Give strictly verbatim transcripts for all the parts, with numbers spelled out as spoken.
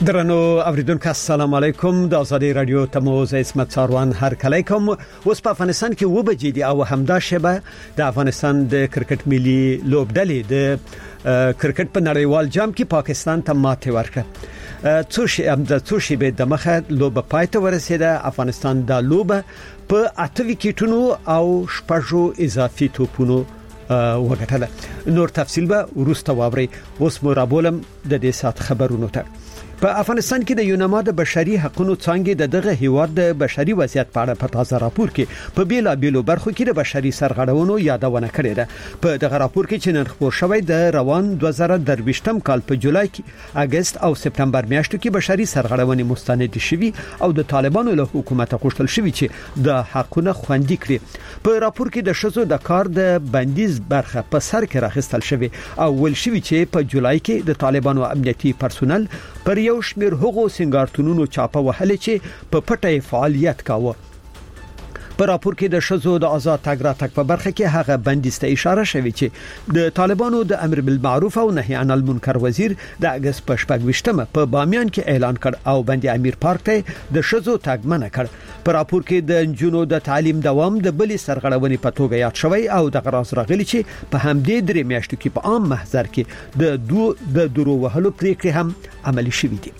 درنو اوریدونکو السلام علیکم. د ازادي رادیو تموز اسمت ساروان هر کله کوم. اوس په افغانستان کې و بجې دي او همدا شبه د افغانستان د کرکټ ملي لوبډلې د کرکټ په نړیوال جام کې پاکستان ته ماته ورکړه. څو شي د څو شي به د مخه لوب پاتې ورسېده. افغانستان د لوب په اته وکټونو او شپږو اضافي توپونو وګټله. نور تفصیل به ورسته واوري. اوس مو رابولم د دې سات خبرونو ته. په افغانستان کې د یونما د بشري حقوقو څنګه د دغه هیواد د بشري وضعیت په اړه په تازه راپور کې په بیلا بیلو برخو کې د بشري سرغړونو یادونه کړې ده. په دغه راپور کې چې نن خبر شوی د روان دوه زره درویشتم کال په جولای کې اگست او سپتمبر میاشتو کې بشري سرغړونې مستند شوي او د طالبانو له حکومت غوښتل شوی چې د حقوقو خوندي کړي. په راپور کې د شذو د کار د بندیز برخه په سر کې راخستل شوی او ول شوی چې په جولای کې د طالبانو امنیتي پرسونل پر یو شمیر هغو سنگارتونونو چاپه وهلې چې په پټه فعالیت کاوه. په راپور کې د شذو د آزاد تګ راتګ په برخه کې هغه بندیز ته اشاره شوی چې د طالبانو د امر بالمعروف او نهي عن المنکر وزیر د اگست په شپږمه په بامیان کې اعلان کړ او بندي امیر پارک ته د شذو تګ منع کړ. په راپور کې د جنونو د تعلیم دوام د بلی سرغړونې په توګه یاد شوی او د غراس راغلی چې په همدې درې میاشتو کې په عام محضر کې د دو د درو وهلو پریکړې هم عملي شوې دي.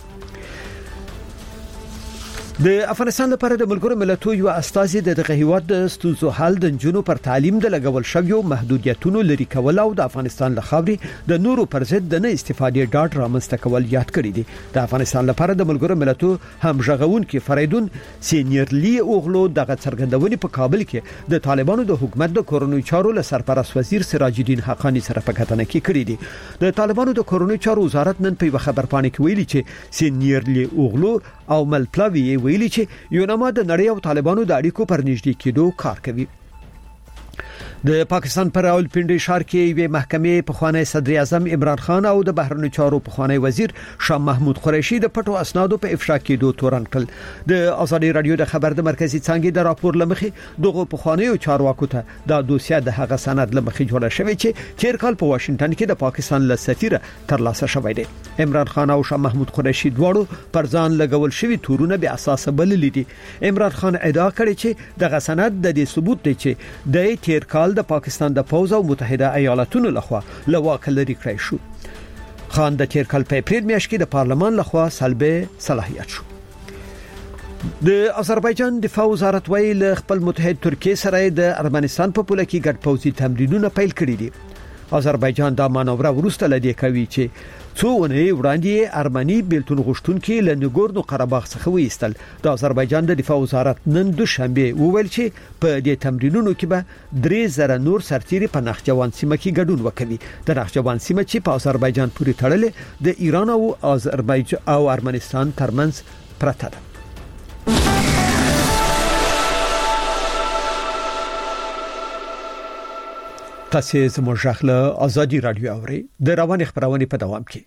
د افغانستان لپاره د ملګرو ملتونو یو استازي د دغه هیواد د ستونزو حل د جنونو پر تعلیم د لګول شویو محدودیتونو لري کول او د افغانستان له خاورې د نورو پر ضد د نه استفادې ډاډ رامنځته کول یاد کړی دي. د افغانستان لپاره د ملګرو ملتونو همغږون کې فریدون سینیرلی اوغلو دغه څرګندونې په کابل کې د طالبانو د حکومت د کورونی چارو له سرپرست وزیر سراج الدین حقانی سره په کتنه کې کړی دي. د طالبانو د کورونی چارو وزارت نن په خبرپاڼه کې ویلي چې سینیرلی اوغلو او ملپلاوی ویلي چې یونما د نړۍ او طالبانو د اړیکو پر نږدې کېدو کار کوي. د پاکستان پر راولپنډي ښار کې یوه محکمې په خوانی صدر اعظم عمران خان او د بهرنیو چارو په خوانی وزیر شاه محمود قریشي د پټو اسنادو په افشا کېدو تورن کړل. د ازادي رادیو د خبر د مرکزی څنګه د راپور لمخې دغه په خوانی چارواکو ته د دوسیه د هغه سند لمخې جوړه شوې چې تیر کال په واشنگټن کې د پاکستان له سفیر ترلاسه شوی دی. عمران خان او شاه محمود قریشي دواړو پر ځان لګول شوی تورونه به اساس بلل دي. عمران خان ادعا کړې چې دغه سند د دې ثبوت دی چې د تیر کال د پاکستان د پوز او متحده ایالاتونو لخوا لواک لري کړی شو. خان د تیر کال په اپریل میاشت کې د پارلمان لخوا سلبه صلاحیت شو. د آذربایجان دفاع وزارت ویل خپل متحد ترکیه سره د ارمنستان په پوله کې ګډ پوځي تمرینونه پیل کړي دي. آذربایجان دا مانور ورسته لدی کوي چې څو ونې وړاندې ارمني بیلتون غشتونکو له نګورنو قرهباغ څخه وېستل. د آذربایجان د دفاع وزارت نن دوشنبه وویل چې په دې تمرینونو کې به درې زره نور سرتیري په نخجوان سیمه کې ګډون وکړي. د نخجوان سیمه چې په آذربایجان پورې تړلې د ایران او آذربایجان او ارمنستان ترمنځ پرته ده. تاسو زموږ ژغله ازادي رادیو اوري د روان خبرونه په دوام کې.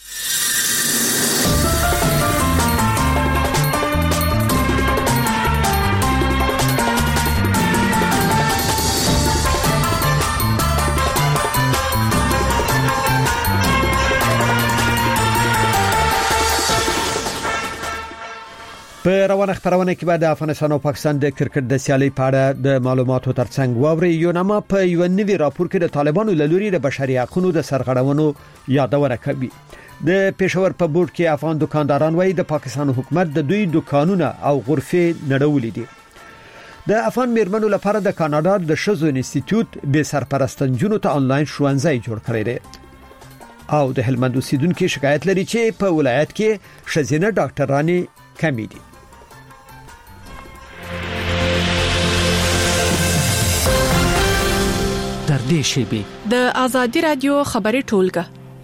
په روانه خبرونه کې بعد افغانستان او پاکستان د کرکټ د سیالي په اړه د معلوماتو ترڅنګ واوري. یونما په یو نوي راپور کې د طالبانو له لوري د بشري حقوقو د سرغړونو یادونه کوي. د پېښور په بورډ کې افغان دکانداران وایي د پاکستان حکومت د دوی دکانونه او غرفې نړولې دي. د افغان میرمنو لپاره د کاناډا د شذو انسټیټیوټ به سرپرستانجونو ته انلاین ښوونځی جوړ کړی دی او د هلمند اوسیدونکو شکایت لري چې په ولایت کې شذینه ډاکټرانې کمی دي. در دې شیبه د ازادي رادیو خبري ټولګه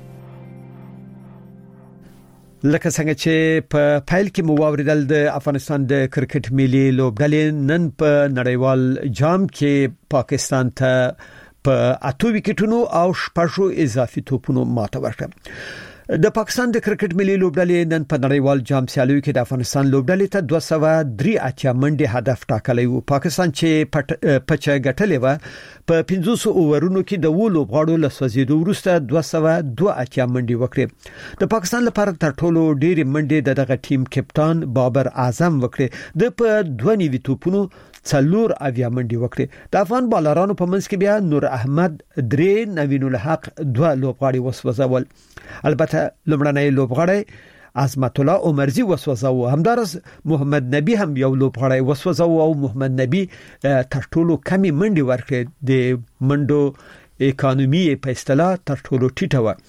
لکه څنګه چې په فایل کې مو واوریدل د افغانستان د کرکټ ملي لوبډلې نن په نړیوال جام کې پاکستان ته په اته وکټونو او شپږو اضافي توپونو ماته ورکړه. د پاکستان د کرکټ ملي لوبډلې نن په نړیوال جام سیالیو کې د افغانستان لوبډلې ته دوه سوه درې اتیا منډې هدف ټاکلی و. پاکستان چې پچه ګټلې و په پنځوس اوورونو کې د و لوبغاړو له سوځېدو وروسته دوه سوه دوه اتیا منډې وکړې. د پاکستان لپاره تر ټولو ډېرې منډې د دغه ټیم کپتان بابر اعظم وکړې. د په دوه نیوي توپونو څلور اویا منډې وکړې. د افغان بالرانو په منځ کې بیا نور احمد درې، نوین الحق دوه لوبغاړي وسوځول. البته لومړنی لوبغاړی عظمت الله عمرزي وسوځاو، همدارس محمد نبی هم یو لوبغاړی وسوځاو او محمد نبی تر ټولو کمی منډې ورکړې. د منډو اکانومي په اصطلاح تر ټولو ټیټه و.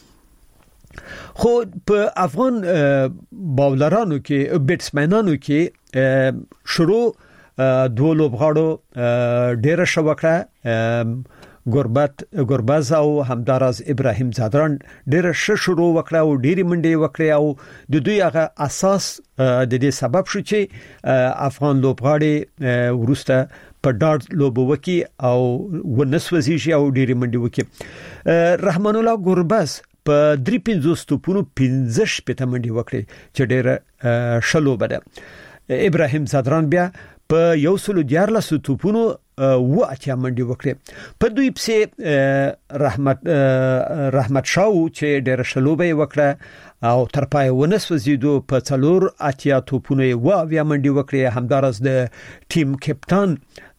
خو په افغان باولرانو کې بیټسمنانو کې شروع دو لوبغاړو ډېر شوکړه، ګوربت ګورباز او همدارز ابراهیم زادران ډېر ښه شروع وکړه او ډېری منډې وکړې او د دوی هغه اساس د دې سبب شو چې افغان لوبغاړي ورسته په ډاډ لوبو وکي او ونسوځي او ډېری منډې وکي. رحمان الله ګورباز په درې پنځوس توپونو پنځه شپېته منډې وکړې چې ډېر ښه لوبه ده. ابراهیم زادران بیا په یو سلو دیارلس توپونو و اتیا منډې وکړې. په دوی پسې رحمت رحمت شاو چې ډېر ښه لوبه وکړه او تر پای ونسوځېدو په څلور اتیا توپونو و اویا منډې وکړې. همدارس د ټیم کپتان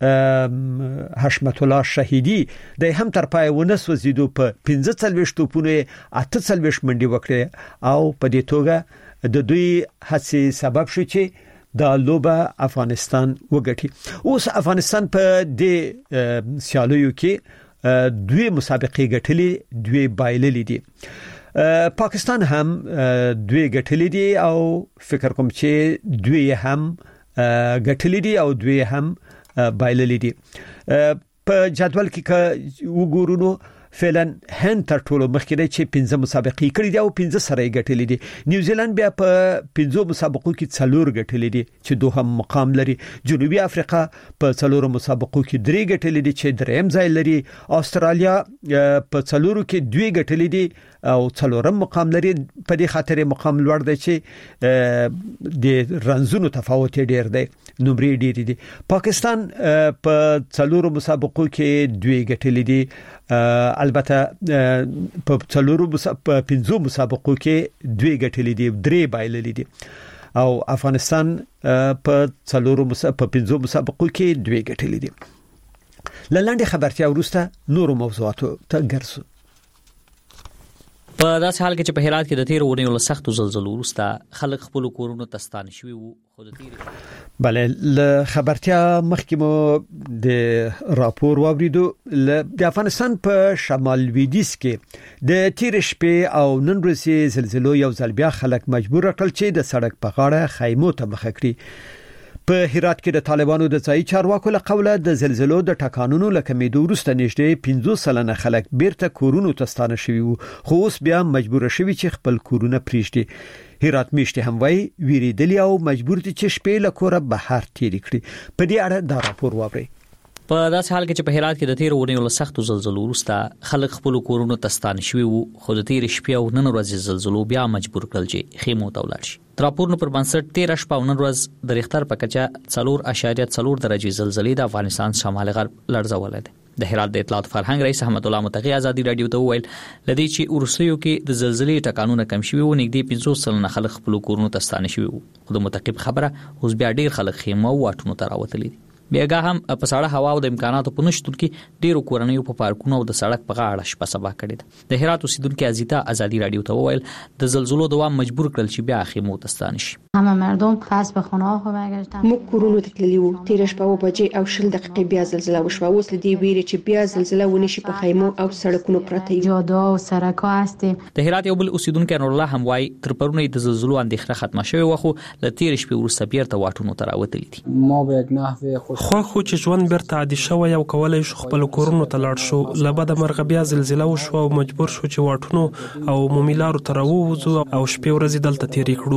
حشمت الله شهیدی د هم تر پای ونسوځېدو په پنځه څلوېښت توپونو اته څلوېښت منډې وکړې او په دې توګه د دوی هڅې سبب شو چې دا لوبه افغانستان وګټي. اوس افغانستان په دې سیالیو کې دوی مسابقې ګټلې، دوی بایللې دي. پاکستان هم دوی ګټلې دي او فکر کوم چې دوی هم ګټلې دي او دوی هم بایللې دي. په جدول کې وګورو نو فعلا هند تر ټولو مخکې دی چې پنځه مسابقې کړې دي او پنځه سره یې ګټلې دي. نیوزیلند بیا په پنځو مسابقو کې څلور ګټلې دي چې دوهم مقام لري. جنوبي افریقا په څلورو مسابقو کې درې ګټلې دي چې دریم ځای لري. استرالیا په څلورو کې دوی ګټلې دي او څلورم مقام لري. په دې خاطر مقام لوړ دی چې د رنزونو تفاوت ډیر دی، نمرې ډیر دي. پاکستان په څلورو مسابقو کې دوی ګټلې دي. البته په څلورو په پنځو مسابقو کې دوی ګټلې دي، درې بایللې دي او افغانستان په څلورو په پنځو مسابقو کې دوی ګټلې دي. لاندې خبرتیا وروسته نورو موضوعاتو ته ګرځو. په داسې حال کې چې په هرات کې د تیرو ورځو له سختو زلزلو وروسته خلک خپل کورونو ته ستانه شوي وو. خو د تیر بله له خبرتیا مخکې مو د راپور واوریدو. د افغانستان په شمال لویدیځ کې د تیر شپې او نن ورځې زلزلو یو ځل بیا خلک مجبور کړل چې د سړک په غاړه خیمو ته مخه کړي. په هرات کې د طالبانو د ځای چارواکو له قوله د زلزلو د ټکانونو له کمیدو وروسته نږدې پنځوس سلنه خلک بیرته کورونو ته ستانه شوي وو، خو اوس بیا مجبور شوي چې خپل کورونه پریږدي. هرات میشته هم وای ویریدلی او مجبور دي چې شپې له کوره بهر تیر کړي. په دې اړه دا راپور واورئ. په داسې حال کې چې په هرات کې د تیرو ورځو له سختو زلزلو وروسته خلک خپل کورونو ته ستانه شوي وو، خو د تیر شپې او نن ورځې زلزلو بیا مجبور کړل چې خیمو ته ولاړ شي. راپورونو پر بنسټ تیر شپه او نن ورځ د ریختر په کچه څلور اعشاریه څلور درجې زلزلې د افغانستان شمال غرب لړزولې ده. د هرات د اطلاعات فرهنګ رئیس احمد الله متقی ازادي رادیو ته وویل لدی چې ورسېو کې د زلزلې ټکانونه کم شوي وو، نږدې پنځوس سلنه خلک خپل کورونو ته ستانه شوي وو. خو د متقی خبره اوس بیا ډیر خلک خیمه او واټونو ته راوتلي دي. بیاګه هم په سړه هوا او د امکاناتو په نشتون کې ډیرو کورنیو په پارکونو او د سړک په غاړه شپه سبا کړې ده. د هرات اوسیدونکو ازیتا ازادي رادیو ته وویل د زلزلو دوام مجبور کړل چې بیا خیمو ته ستانه شي. همه مردم پس به خونه ها برگشتن. موږ کورونو ته تللي وو. تیر شپه و بجې او شل دقیقې بیا زلزله وشوه. اوس لدی ویری چې بیا زلزله ونشي په خیمو او سړکونو پرته جاده او سړک هستیم. د هرات یو بل اوسیدونکو نور الله هم وای تر پرونه د زلزلو اندېښنه ختمه شوې و، خو د تیر شپې وروسته بیرته واټونو ته راوتلي دي. ما به یک نحوه خو خو چې ژوند بیرته عادي شوی او کولای شو خپل کورونو ته لاړ شو. لبد مرغ بیا زلزله وشو او مجبور شو چې واټونو او مومیلارو ته راووځو او شپې ورځې دلته تیرې کړو.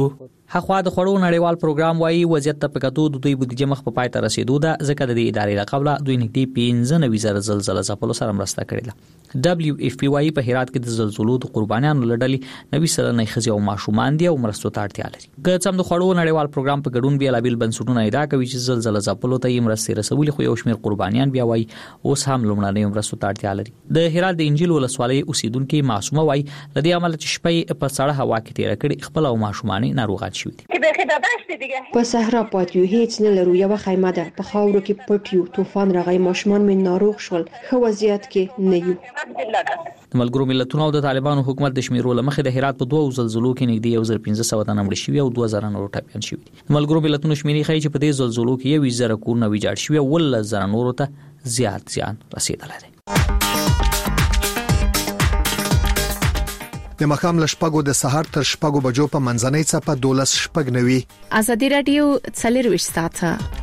هغه د خړو نړیوال پروګرام وايي وضعیت ته پکاتو د دوی بودیجه مخ په پای ته رسیدو ده ځکه د دې ادارې لقبله دوی نږدې پنځه نوي زره زلزلې ځپلو سره مرسته کړې ده. دبليو اف پی وايي په هرات کې د زلزلو د قربانیانو لړلې نوي سلنه ښځې او ماشومان دي او مرستو ته اړتیا لري. که څم د خړو نړیوال پروګرام په ګډون بیا لابل بنسټونه ادعا کوي چې زلزلې ځپلو ته یې مرستې رسولې خو یو شمېر قربانیان بیا وايي اوس هم لومړنۍ مرستو ته اړتیا لري. د هرات د انجیل ولسوالۍ اوسیدونکو معصومه وايي لدې عمل چې شپې په سړه هوا کې تیر کړي خپل او ماشومان ناروغان شوي دي. په صحرا پاتیو هیڅ نه لرو یو خیمه ده په خاورو کې پټ یو طوفان راغی ماشومان مې ناروغ شول خو وضعیت کې نه یو. د ملګرو ملتونو او د طالبانو حکومت د شمیرو لمخې د هرات په دوه زلزلو کې نږدې یو زر پنځه سوه تنه مړ شوي او دوه زره نور ټپیان شوي دي. د ملګرو ملتونو شمیرې ښیي چې په دې زلزلو کې یو زره کورونه ویجاړ شوي او ولس زره نورو ته زیات زیان رسیدلی دی. د مخام لشپګو د سحر تر شپګو بجو په منځنۍ څپه دولس شپګ نوي. ازادي رادیو څلرويشت ساعته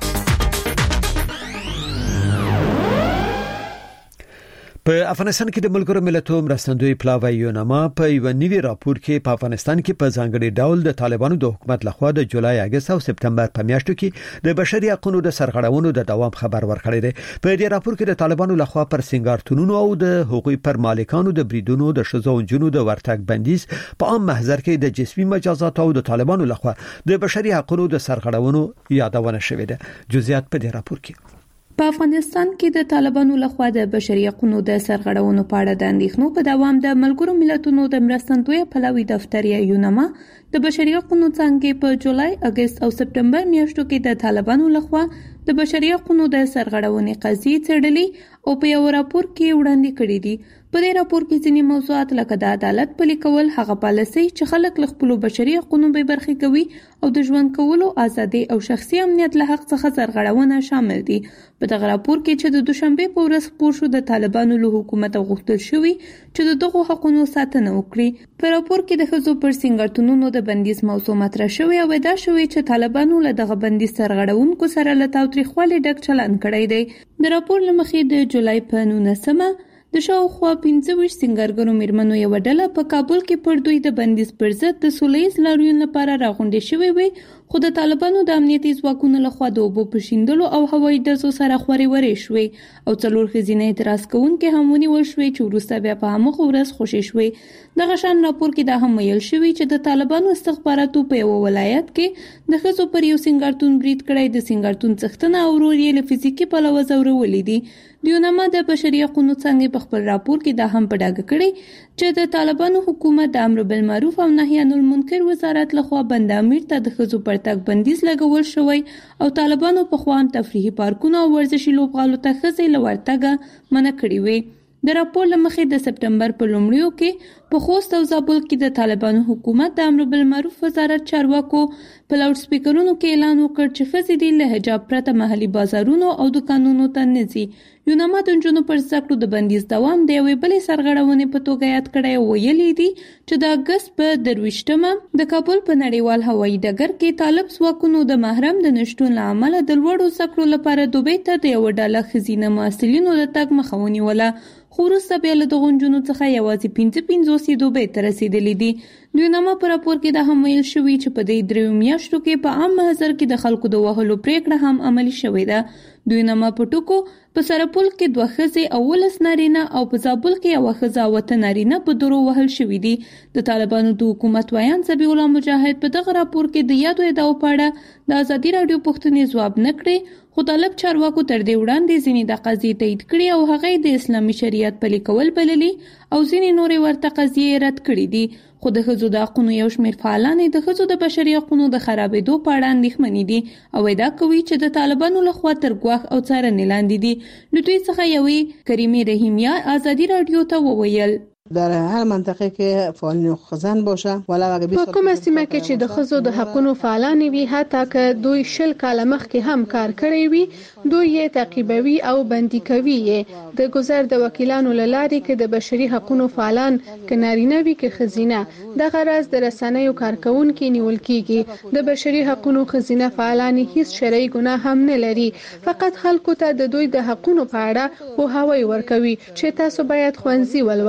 په افغانستان کې د ملګرو ملتونو مرستندوی پلاوی یوناما په یو نوي راپور کې په افغانستان کې په ځانګړي ډول د طالبانو د حکومت لخوا د جولای، اگست او سپتمبر په میاشتو کې د بشري حقوقو د سرغړونو د دوام خبر ورکړی دی. په دې راپور کې د طالبانو لخوا پر سنگارتونونو او د حقوقي پر مالکانو د بریدونو د شذو او جنو د ورتګ بندیز په عام محضر کې د جسمي مجازات او د طالبانو لخوا د بشري حقوقو د سرغړونو یادونه شوې ده. جزئیات په دې راپور کې. په افغانستان کې د طالبانو لخوا د بشري حقوقو د سرغړونو په اړه د اندېښنو په دوام د ملګرو ملتونو د مرستندوی پلاوی دفتر یا یوناما د بشري حقوقو څنګه په جولای، اگست او سپتمبر میاشتو کې د طالبانو لخوا د بشري حقوقو د سرغړونې قضیې څېړلې او په یو راپور کې وړاندې کړې دي. په دې راپور کې ځینې موضوعات لکه د عدالت پلي کول، هغه پالیسي چې خلک له خپل بشري حقوقو به برخې کوي او د ژوند کولو ازادي او شخصي امنیت له حق څخه سرغړونه شامل دي. په دغه راپور کې چې د دوشنبه په ورځ خپور شو د طالبانو له حکومت غوښتل شوی چې د دغو حقوقو ساتنه وکړي. په راپور کې د ښځو پر سنگارتونونو د بندیز موضوع مطرح شوی او دا شوی چې طالبانو له دغه بندیز سرغړونکو سره له تاوتریخوالي ډک چلند کړی دی. د راپور لمخې د جولای په نولسمه د شاوخوا پنځه ویشت سنگارګرو میرمنو یو ډله په کابل کې پر دوی د بندیز پر ضد د سولهییز لاریون لپاره راغونډې شوې وي، خو د طالبانو د امنیتي ځواکونو لخوا د اوبو په شیندلو او هوایي ډزو سره خورې ورې شوې او څلور ښځینه اعتراض کوونکي هم ونیول شوې چې وروسته بیا په همغه ورځ خوشې شوې. دغه شان راپور کې دا هم ویل شوی چې د طالبانو استخباراتو په یو ولایت کې د ښځو پر یو سنگارتون برید کړی، د سنگارتون څښتنه او ورور یې له فزیکي پلوه ځورولې دي. د یوناما د بشري حقوقو څنګه په خپل راپور کې دا هم په ډاګه کړی چې د طالبانو حکومت د امر بالمعروف او نهي عن المنکر وزارت لخوا بند امیر ته د ښځو پر تګ بندیز لګول شوی او طالبانو په خوان تفریحي پارکونه او ورزشي لوبغالو ته ښځې له ورتګه منع کړې وي. د راپور لمخې د سپتمبر په لومړیو کې په خوست او زابل کې د طالبانو حکومت د امر بالمعروف وزارت چارواکو په لاوډ سپیکرونو کې اعلان وکړ چې ښځې دې له حجاب پرته محلي بازارونو او دکانونو ته نه ځي. یوناما د نجونو پر زده کړو د بندیز دوام د یوې بلې سرغړونې په توګه یاد کړی او ویلي دي چې د اګست په درویشتمه د کابل په نړیوال هوایي ډګر کې طالب ځواکونو د محرم د نشټون له امله د لوړو زده کړو لپاره دوبۍ ته د یوه ډله ښځینه محصلینو د تګ مخه ونیوله، خو وروسته بیا له دغو نجونو څخه یوازې پنځه پنځوس یې دوبۍ ته رسېدلي دي. د یوناما په راپور کې دا هم ویل شوي چې په دې دریو میاشتو کې په عام محضر کې د خلکو د وهلو پریکړه هم عملي شوې ده. د یوناما په ټکو په سرپل کې دوه ښځې او ولس نارینه او په زابل کې یوه ښځه او اته نارینه په درو وهل شوي دي. د طالبانو د حکومت ویان ذبیح الله مجاهد په دغه راپور کې د یادو ادعاو په اړه د ازادي راډیو پوښتنې ځواب نه کړې، خو طالب چارواکو تر دې وړاندې ځینې د قضیې تایید کړي او هغه د اسلامي شریعت پلي کول بللي او ځینې نورې ورته قضیې رد کړي دي. خو د ښځو د حقونو یو شمېر فعالان د ښځو د بشري حقونو د خرابېدو په اړه اندېښمنې دي او ادعا کوي چې د طالبانو لخوا تر ګواښ او څارنې لاندې دي. له دوی څخه یوې کریمې رحیمیه ازادي راډیو ته وویل در هر منطقه که فعالین حقوق زن باشه ولا اگه په کومه سیمه کې چې د ښځو د حقونو فعالان وي، حتی که دوی شل کاله مخکې هم کار کړی وي، دوی یې تعقیبوي او بندي کوي. د ګذر د وکیلانو له لارې کې د بشري حقونو فعالان که نارینه وي که ښځینه دغه راز د رسنیو کارکونکي نیول کیږي. د بشري حقونو ښځینه فعالان هیڅ شرعي ګناه هم نه لري، فقط خلکو ته د دوی د حقونو په اړه پوهاوی ورکوي چې تاسو باید ښوونځي ولولئ.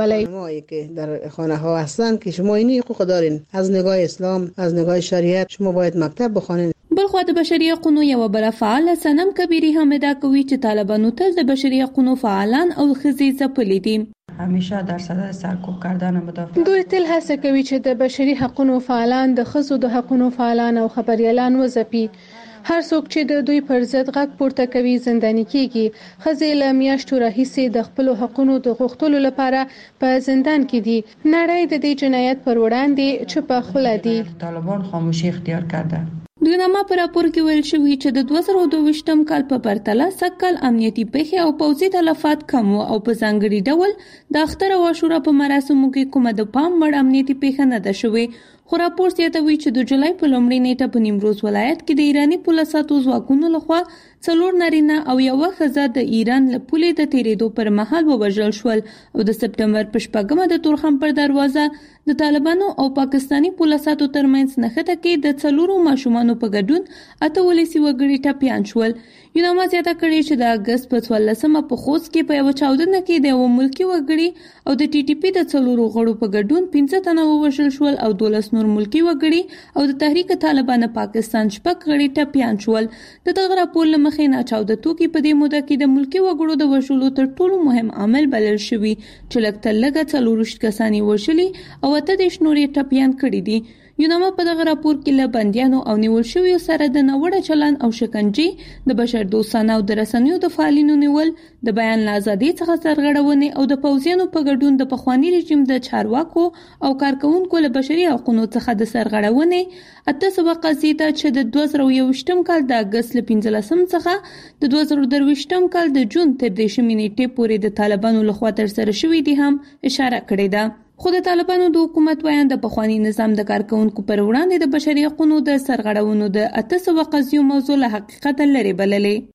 هایی که در خانه ها هستند که شما اینی حقوق دارین. از نگاه اسلام، از نگاه شریعت شما باید مکتب بخوانید. بلخو د بشري حقوقو یو بل فعال سنم کبیری هم ادعا کوي چې طالبانو تل د بشري حقوقو فعالان او ښځې ځپلي دي. همیشه در صدد سرکوب کردن مدافع دوی تل هڅه کوي چې د بشري حقوقو فعالان د ښځو د حقوقو فعالان او خبريالان وځپي. هر څوک چې د دوی پر ضد غږ پورته کوي زنداني کیږي. ښځې له میاشتو راهیسې د خپل حقوقو د غوښتلو لپاره په زندان کې دي. نړۍ د دې جنایت پر وړاندې چوپه خوله دي. طالبان خاموشي اختیار کرده. د نامه پر راپور کې ویل شوی چې د دوه زره دوه ویشتم کال په پرتله سکل امنیتي پیښې او پوځي تلفات کم او په ځانګړي ډول د اختر او عاشورا په مراسمو کې کومه د پام وړ امنیتي پیښه نه ده شوې. خو راپور زیاتوي چې د جولای په لومړۍ نیټه په نیمروز ولایت کې د ایرانی پولیسو ځواکونو لخوا څلور نارینه او یو ښځه د ایران له پولې د تیریدو پر مهال ووژل شول او د سپټمبر په شپږمه د تورخم پر دروازه د طالبانو او پاکستانی پولیسو ترمنځ نښته کې د څلورو ماشومانو په ګډون اته ولسی وګړي ټپيان شول. یو نامه زیاته کړي چې د اگست په څوارلسمه په خوست کې په یو چاودنه کې د یو ملکی وګړي او د ټي ټي پی د څلورو غړو په ګډون پنځه تنه ووژل شول او دولس نور ملکی وګړي او د تحریک طالبان پاکستان شپږ غړي ټپيان شول. د دغه راپور مخې نه چاودتو کې په دې موده کې د ملکی وګړو د وژلو تر ټولو مهم عامل بلل شوی چې لکه لږه څلورشت کسانی وژلي او اته د شنوري ټپيان کړي دي. یو نامه په دغه راپور کې له بنديانو او نیول شویو سره د نوړه چلن او شکنجې د بشر دوستانه او د رسنیو د فعالینو نیول د بیان ازادي څخه سرغړونې او د پوځیانو په ګډون د پخوانی رژیم د چارواکو او کارکونکو له بشري حقوقو څخه د سرغړونې اته سو قضیه چې د دوه زره یوویشتم کال د اگست ل پنځلسم څخه د دوه زره درویشتم کال د جون تر دیشمې نیټې پورې د طالبانو لخوا تر سره شوې دي هم اشاره کړې ده. خو د طالبانو د حکومت ویان د پخوانی نظام د کارکونکو پر وړاندې د بشري حقوقو د سرغړونو د اته سو قضیو موضوع له حقیقت لري بللې.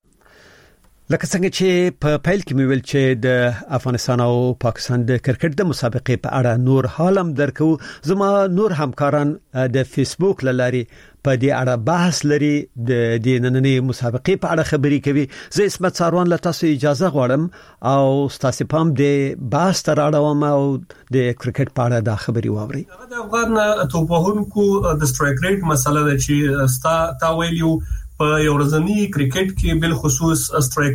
لکه څنګه چې په پیل کې مې ویل چې د افغانستان او پاکستان د کرکټ د مسابقې په اړه نور حالم درکو. زما نور همکاران د فیسبوک لاري په دې اړه بحث لري، د دې نننې مسابقې په اړه خبري کوي. زه اسمت ساروان له تاسو اجازه غواړم او تاسو پام دې بحث تر اړوم او د کرکټ په اړه دا خبري واوري. د افغان توپوهونکو د سټرایک ریټ مسله ده چې ستا تا ویلیو په یو ورځنی کرکټ کې بل خصوص سټرایک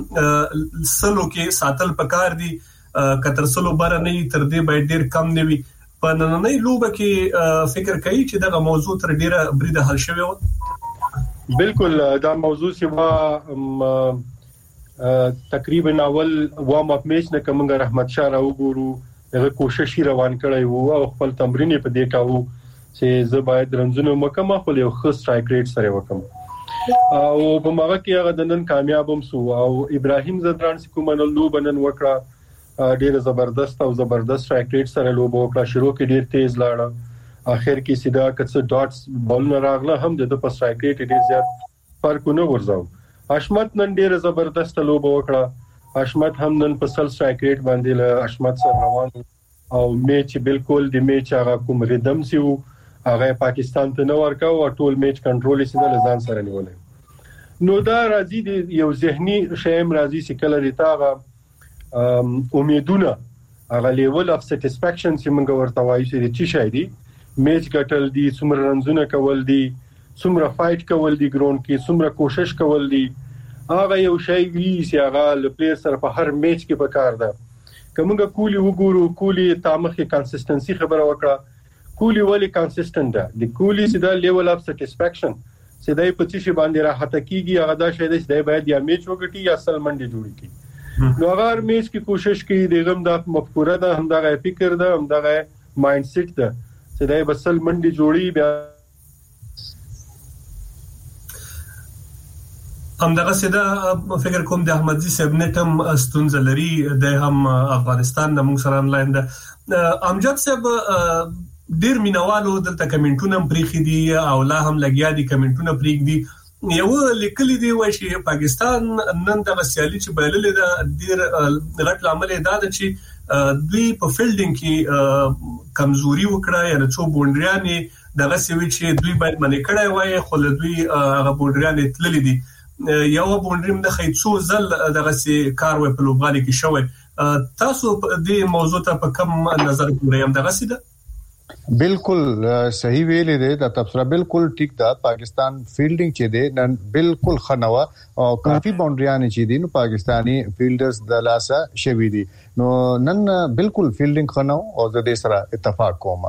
ریټ سلو کې ساتل پکار دي، کتر سلو بار نه تر دې باید ډیر کم نه وي. په نننۍ لوبه کې فکر کوي چې دا موضوع تر ډیره بریده حل شوی و. بالکل دا موضوع چې تقریبا اول وارم اپ میچ نه کومه رحمت شاه راو ګورو دغه کوشش روان کړی وو او خپل تمرین په دې کاوه چې زه باید رنځونه مکمه خپل یو خاص سټرایک ریټ سره وکم او په ماغه کې هغه د نن کامیابم سو او ابراهیم زدران کومه لوبه نن وکړه ډیر زبردست او زبردست سټرایک ریټ سره لوبه وکړه. شروع کې ډیر تیز لاړه، اخر کې سیدا کڅ ډاټس بال نه راغله هم د په سټرایک ریټ ډیر زیات فرقونه ورځاو. حشمت نن ډیر زبردست لوبه وکړه، حشمت هم نن په سل سټرایک ریټ باندې له حشمت سره روان او میچ بالکل د میچ هغه کوم ریدم سی وو هغه پاکستان ته نو ورکاو او ټول میچ کنټرول یې سره لزان سره نیولې. نو دا راځي د یو ذهني شیم راځي چې کله ریتاغه امیدونه هغه لیول اف سټیسفیکشن چې موږ ورته وایو چې چی شای دي میچ ګټل دي، څومره رنزونه کول دي، څومره فایټ کول دي ګراوند کې، څومره کوشش کول دي، هغه یو شی وی چې هغه ل پلیئر سره په هر میچ کې پکار ده. کومه کولی وګورو کولی تامخه کنسستنسي خبره وکړه، کولی ولی کنسستنت ده، د کولی چې دا لیول اف سټیسفیکشن چې دای په چی باندې راحت کیږي هغه دا شی دی چې باید یا میچ وګټي یا اصل منډي جوړي کی. نو هغه میچ کې کوشش کوي دغه د مفکوره ده، هم دغه فکر ده، هم دغه مایند سیټ ده چې دای بسل منډي جوړي بیا هم دغه سیده فکر کوم د احمدزي صاحب نتم استونزه لري د هم افغانستان د موږ سره انلاین ده. امجد صاحب ډیر مینوالو دلته کمنټونه پریخي دي او لا هم لګیا دي کمنټونه پریخ دي. یو لیکلي دی وای چې پاکستان نن د سیالي چې بایللې ده ډیر غټ عمل دا ده چې دوی په فیلډینګ کې کمزوري وکړه یا څو بونډریانې دغه سوي چې دوی باید منې کړای وای خو دوی هغه بونډریانې تللې دي. یو بونډریم د خیڅو زل دغه سي کار و په لوبغالي کې شوی تاسو د موضوع ته په کوم نظر ګورئ هم دغه سیده بالکل صحیح ویلې ده د تفسیر بالکل ټیک ده پاکستان فیلډینګ چې ده نن بالکل خنوا او کافي باونډریان چې دي نو پاکستانی فیلډرز د لاسه شوي دي نو نن بالکل فیلډینګ خنو او د دې سره اتفاق کوم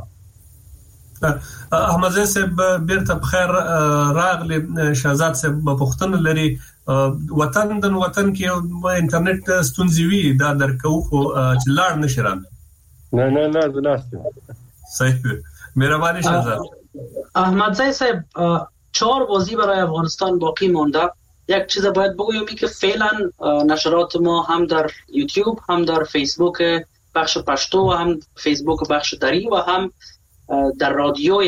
احمد زاهد صاحب بیرته بخیر راغلی شهزاد صاحب پښتون لري وطن د وطن کې انټرنیټ ستونزې وي دا درکو خو چې لاړ نشران نه نه نه زناسته صحیح مهربانی شهزاد احمد زاهد صاحب چهار بازی برای افغانستان باقی مونده یک چیز باید بگویم که فعلا نشرات ما هم در یوتیوب هم در فیسبوک بخش پشتو و هم فیسبوک بخش دری و هم در رادیوی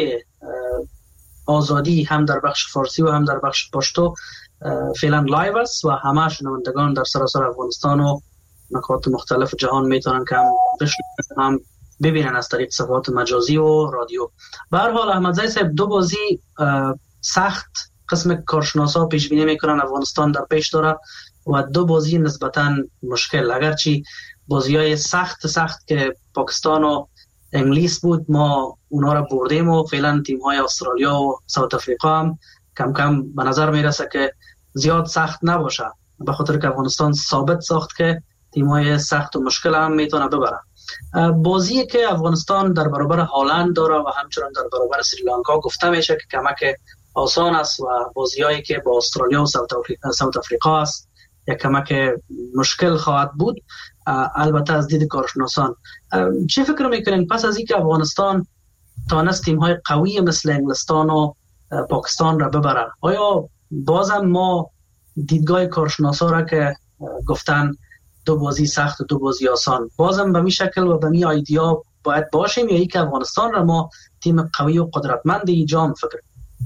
آزادی هم در بخش فارسی و هم در بخش پشتو فعلا لایو است و همه شنوندگان در سراسر افغانستان و نقاط مختلف جهان میتونن که هم بشنون هم ببینن از طریق صفحات مجازی و رادیو. به هر حال احمد زاهد صاحب دو بازی سخت قسم کارشناسا پیش بینی میکنن افغانستان در پیش داره و دو بازی نسبتا مشکل اگرچه بازی‌های سخت سخت که پاکستان و انگلیس بود ما اونا را بردیم و فعلا تیم‌های استرالیا و ساوت افریقا هم کم کم به نظر میرسه که زیاد سخت نباشه به خاطر که افغانستان ثابت ساخت که تیم‌های سخت و مشکل هم میتونه ببره. بازی که افغانستان در برابر هالند داره و همچنان در برابر سریلانکا گفته میشه که کمک آسان است و بازیایی که با استرالیا و ساوت افریقا است یک کمک مشکل خواهد بود البته از دید کارشناسان. چه فکر میکنین پس از اینکه افغانستان تانست تیم‌های قوی مثل انگلستان و پاکستان را ببره آیا بازم ما دیدگاه کارشناسا را که گفتن دو بازی سخت و دو بازی آسان بازم به می شکل و به می ایدیا باید باشیم یا ای که افغانستان را ما تیم قوی و قدرتمند ای جام فکر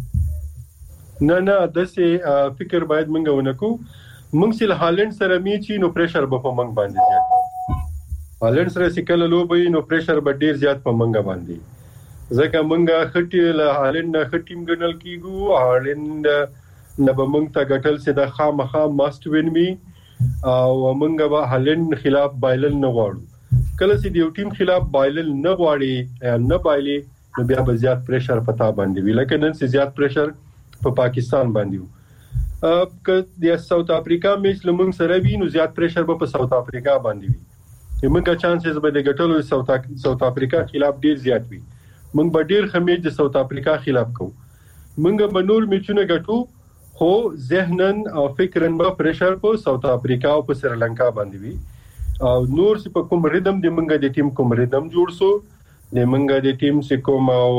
نه نه داسې فکر باید منګه ونکو موږ سره هالند سره میچی نو پریشر به په منګ باندې زیات هالند سره سکل لوبي نو پریشر به ډیر زیات په منګ باندې ځکه منګه خټي له هالند خټیم ګنل کیګو هالند نه به منګ ته ګټل سي د خامخا ماست وین می او منګه به هالند خلاف بایلل نه غواړو کله چې دیو ټیم خلاف بایلل نه غواړي نه بایلي نو بیا به زیات پریشر پتا باندې وی لکه نن سي زیات پریشر په پاکستان باندې وو ا که د ساوث افریقا میچ لمن سره وی نو زیات پریشر به په ساوث افریقا باندې وی موږ چانسز به د ګټلو ساوث ساوث افریقا خلاف ډیر زیات وی موږ به ډیر خمیج د ساوث افریقا خلاف کوو موږ به نور میچونه ګټو خو ذهنن او فکرن به پریشر په ساوث افریقا او په سریلانکا باندې وی او نور څه په کوم ریدم د موږ د ټیم کوم ریدم جوړ سو د موږ د ټیم څه کوم او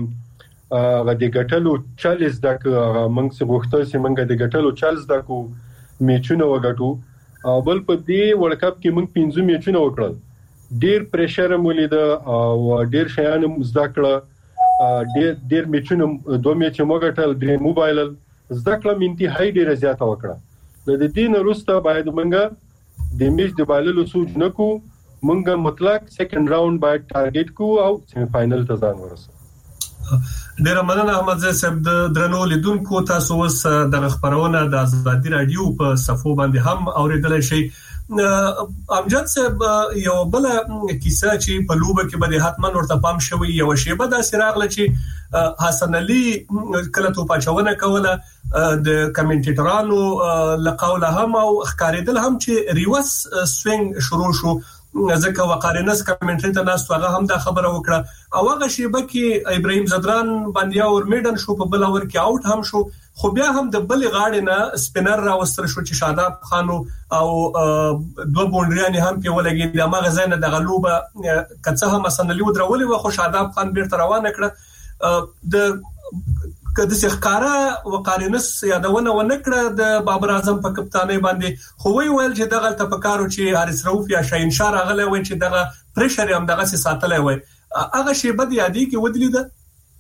هغه د ګټلو چالش دک موږ څه غوښتل چې موږ د ګټلو چالش دکو میچونه وګټو او بل په دې ورلد کپ کې موږ پنځه میچونه وکړل ډیر پریشر مولید او ډیر شیان زدکړه ډیر ډیر میچونه دوه میچ موګټل ډیر موبایل زدکړه منتي هاي ډیر زیاته وکړه د دې نه وروسته باید موږ د میچ د بایللو سوچ نکو موږ مطلق سیکنډ راوند باید ټارګټ کو او سیمی فائنل ته ځان ورسو ډیر مننه احمد زاهد صاحب د درنو لیدونکو تاسو اوس د خبرونه د ازادي رادیو په صفو باندې هم اوریدل شي امجد صاحب یو بل کیسه چې په لوبه کې به حتما ورته پام شوی یو شی به د سراغله چې حسن علي کله تو پاچونه کوله د کمنټیټرانو لقوله هم او ښکارېدل هم چې ریوس سوینګ شروع شو ځکه وقارنس کمنټری ته ناس هغه هم دا خبره وکړه او هغه شیبه کې ابراهيم زدران باندې اور میډن شو په بل اور کې آوټ هم شو خو بیا هم د بل غاړې نه سپینر راوستر شو چې شاداب خانو او دوه بونډریان هم په ولګي د ماغه زینه د غلوبه کڅه هم سنلي ودرولې و خو شاداب خان بیرته روانه کړه د کله چې ښکارا وقارنس یادونه ونکړه د بابر اعظم په کپتانۍ باندې خو وی ویل چې دغه تفکر چې حارث رؤف یا شاهین شاه راغله وای چې دغه پریشر هم دغه ساتلای وای هغه شی بد یادی کې ودلی ده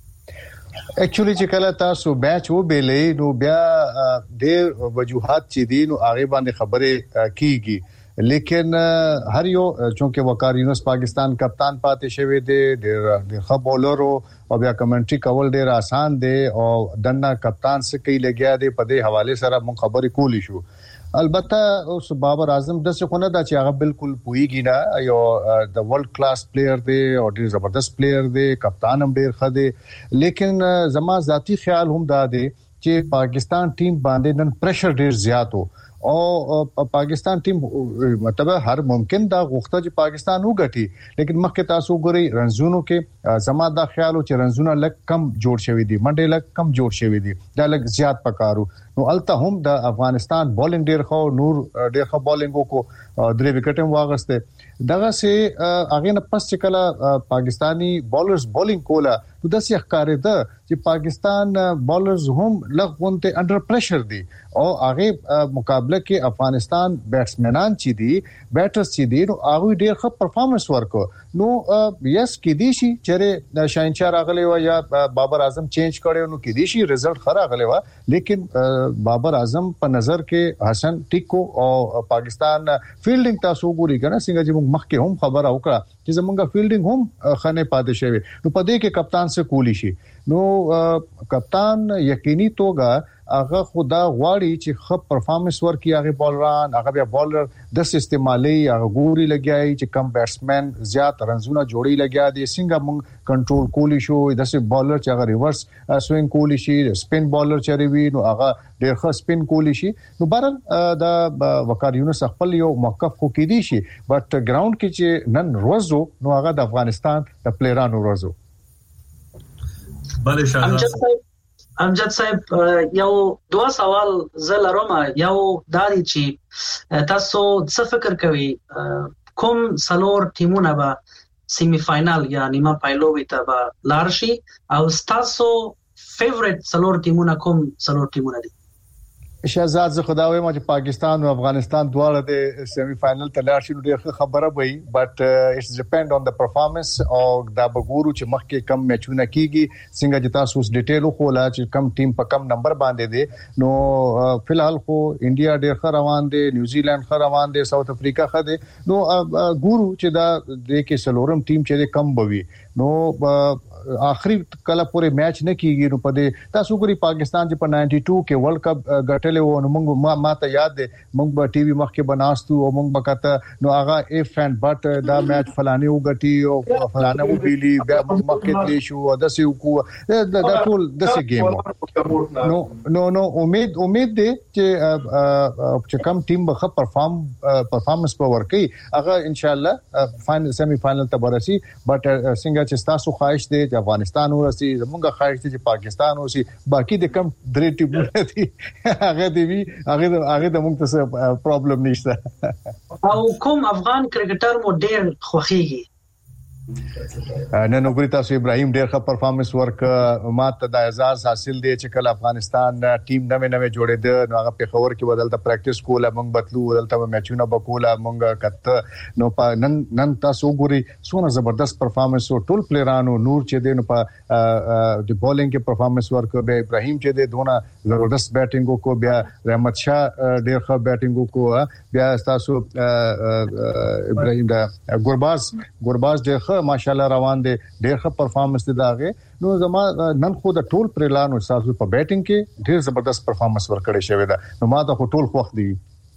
اکچولی چې کله تاسو بیچ و بیلې نو بیا ډېر وجوهات چې دي نو هغه باندې خبره کیږي لیکن هر یو چونکه وقار یونس پاکستان کپتان پاتې شوی دی ډېر ښه بولر او بیا کمنټري کول ډېر آسان دی او دنه کپتان څخه کی لګیا دی په دې حواله سره مون خبرې کولی شو البته اوس بابر اعظم د څه خونه دا چې هغه بالکل پویږي نه یو د ورلد کلاس پلیئر دی او ډیر زبردست پلیئر دی کپتان هم ډیر ښه دی لیکن زما ذاتی خیال هم دا دی چې پاکستان ټیم باندې نن پریشر ډیر زیات وو او پاکستان ټیم مطلب هر ممکن دا غوښته چې پاکستان وګټي لیکن مخکې تاسو ګوري رنزونو کې زما دا خیال و چې رنزونه لک کم جوړ شوی دي منډه لک کم جوړ شوی دي دا لک زیات پکارو نو الته هم د افغانستان بولینګ ډیر خو نور ډیر خو بولینګ کو درې وکټ هم واغسته دغه سي اغه نه پس چې کله پاکستانی بولرز بولینګ کولا نو د سیخ کار ده چې پاکستان بولرز هم لغونته انډر پریشر دي او هغه مقابله کې افغانستان بیټسمنان چې دي بیټرز چې دي نو هغه ډیر ښه پرفارمنس ورکو نو یس کې دي شي چې شاهنشاه راغلی و یا بابر اعظم چینج کړي نو کې دي شي رزلټ خراب غلی و لیکن بابر اعظم په نظر کې حسن ټیکو او پاکستان فیلډینګ تاسو ګوري کنه څنګه چې موږ مخکې هم خبره وکړه چې زمونږه فیلډینګ هم خنه پاتې شوی نو په دې کې کپتان څخه کولی شي نو کپتان یقیني توګه هغه خدا غواړي چې خپ پرفارمنس ورکړي هغه بولران هغه بیا بولر د استعمالي هغه ګوري لګیای چې کم بیټسمن زیات رنزونه جوړي لګیا دي څنګه موږ کنټرول کولی شو د سه بولر چې هغه ریورس سوینګ کولی شي سپین بولر چې وی نو هغه ډیر ښه سپین کولی شي نو بهر د وقار یونس خپل یو موقف خو کې دي شي بټ ګراوند کې چې نن روزو نو هغه د افغانستان د پلیرانو روزو بله شاه امجد صاحب یو دوا سوال زلروما یو دادی چې تاسو څه فکر کوي کوم سلور ټیمونه به سیمی فائنل یا نیمه پایلوي ته به لارشي او تاسو فیورټ سلور ټیمونه کوم سلور ټیمونه دي شهزاد زه خدای ما چې پاکستان او افغانستان دواړه د سیمی فائنل ته لاړ شي نو ډېر خبره وي بټ اټس ډیپند اون د پرفارمنس او دا بګورو چې مخکې کم میچونه کیږي څنګه چې تاسو اوس ډیټیل خو لا چې کم ټیم په کم نمبر باندې دي نو فلحال خو انډیا ډېر ښه روان دي نیوزیلند ښه روان دي ساوث افریقا ښه دي نو ګورو چې دا د کې سلورم ټیم چې کم بوي نو اخري کله پورې میچ نه کیږي نو په دې تاسو ګوري پاکستان چې په نائنټي ټو کې ورلد کپ غټلې و نو موږ ما ماته یاد دي موږ په ټي وي مخ کې بناستو او موږ بکته نو هغه اف اند بټ دا میچ فلانه وګټي او فلانه وبېلي بیا مخ کې تلی شو د سې کو دا ټول د سې ګیم نو نو نو امید امید دي چې چې کم ټیم به ښه پرفارم پرفارمنس په ورکړي هغه ان شاء الله فائنل سیمی فائنل ته ورسي بټ څنګه چې تاسو خواهش دي چې افغانستان ورسي زمونږه خواهش دي چې پاکستان ورسي باقي د کم درې ټیمونه دي هغه دی هغه هغه د موږ څه پرابلم نشته او کوم افغان کرکټر مو ډېر خوخيږي نن وګورئ تاسو ابراهيم ډېر ښه پرفارمنس ورک ماته د اعزاز حاصل دی چې کله افغانستان ټیم نوې نوې جوړېده نو هغه په خبر کې بدلته پریکټیس کوله موږ بدلو بدلته میچونه بکوله موږ کته نو نن نن تاسو وګورئ څونه زبردست پرفارمنس او ټول پلیرانو نور چې دی نو په د بولینګ کې پرفارمنس ورک به ابراهيم چې دی دونه زبردست بیټینګ کو بیا رحمت شاه ډېر ښه بیټینګ کو بیا تاسو ابراهيم دا ګورباز ګورباز ډېر ماشاءالله روان دي ډېر ښه پرفارمنس دي داغه نو زما نن خو د ټول پرلانو تاسو په بیټینګ کې ډېر زبردست پرفارمنس ورکړی شوی دا نو ما ته ټول وخت دی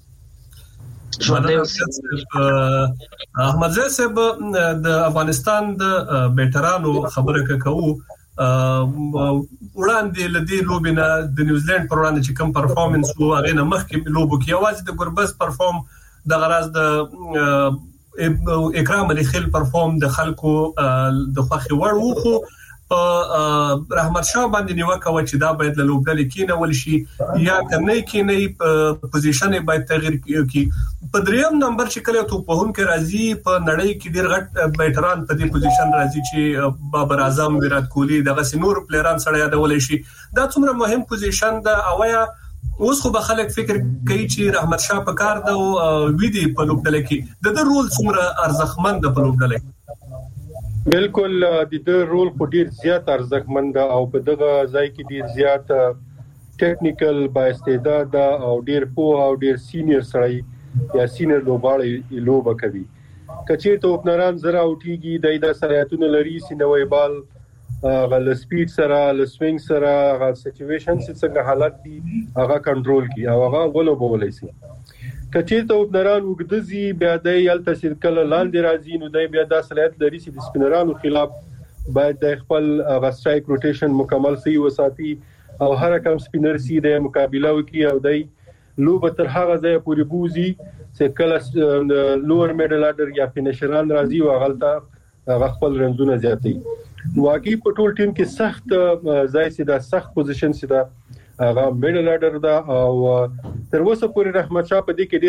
احمد زه صاحب د افغانستان د بیټرانو خبره کوي وړاندې لدی لوبینه د نیوزیلند پر وړاندې چې کم پرفارمنس وو هغه نه مخکې لوبو کې आवाज د ګربز پرفارم د غراز د اکرام علي خیل پرفارم د خلکو د خوخي وړ وو خو رحمت شاه باندې نیوکه و چې دا باید له لوبډلې کې نه ول شي یا کنه کې نه پوزیشن باید تغیر کړي په دریم نمبر چې کله ته په هون کې راځي په نړۍ کې ډیر غټ بیټران په دې پوزیشن راځي چې بابر اعظم ویرات کوهلی دغه سينور پلیران سره یادول شي دا څومره مهم پوزیشن ده اویا اوس خو به خلک فکر کوي چې رحمت شاه په کار ده او ویدي په لوبډلې کې د د رول څومره ارزښتمن ده په لوبډلې بالکل د دې رول په ډیر زیات ارزښتمن ده او په دغه ځای کې ډیر زیات ټیکنیکل با استعداد او ډیر پوه او ډیر سینیئر سړی یا سینیئر لوبغاړي لوبه کوي کچې ته اوپنران زرا اوټیږي د ایدا سرایتونه لري سینوي بال غل سپیډ سره ل سوینګ سره غ سچويشن څنګه حالت دي هغه کنټرول کی او هغه غلو بولای شي کچې ته وبنران وګدزي بیا د یل تشکیل کله لاندې راځي نو د بیا د صلاحیت لري چې د سپینرانو خلاف باید د خپل غ سټرایک روټیشن مکمل سي وساتي او هر کوم سپینر سي د مقابله وکي او د لو به تر هغه ځای پورې بوزي چې کله لوور میډل اډر یا فینیشران راځي او غلطه خپل رنزونه زیاتي واقعي په ټول ټیم کې سخت ځای سي دا سخت پوزیشن سي دا هغه میډل اډر دا او تر اوسه پورې رحمت شاه په دې کې